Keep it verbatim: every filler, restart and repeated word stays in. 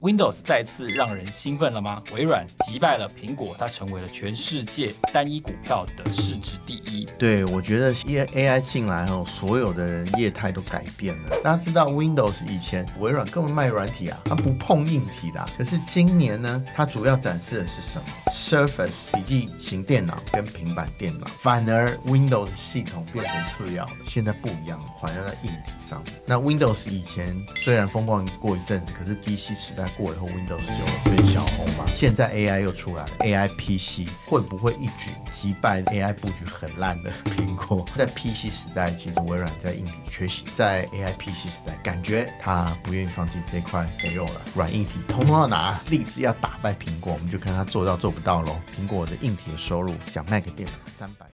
Windows 再次让人兴奋了吗？微软击败了苹果，它成为了全世界单一股票的市值第一。 对，我觉得 A I 进来后，所有的人业态都改变了。大家知道 Windows 以前微软根本卖软体啊，它不碰硬体的、啊。可是今年呢，它主要展示的是什么 ？Surface 笔记型电脑跟平板电脑，反而 Windows 系统变成次要了。现在不一样了，反而在硬体上面。那 Windows 以前虽然风光过一阵子，可是 P C 时代过了以后 ，Windows 就变小红嘛。现在 A I 又出来了 ，A I P C 会不会一举击败 A I 布局很烂的苹果？在 P C 时代，其实微软在硬体缺席，在 A I P C 时代，感觉他不愿意放弃这块肥肉了，软硬体通通要拿，立志要打败苹果，我们就看他做到做不到咯。苹果的硬体的收入，讲卖给电脑三百。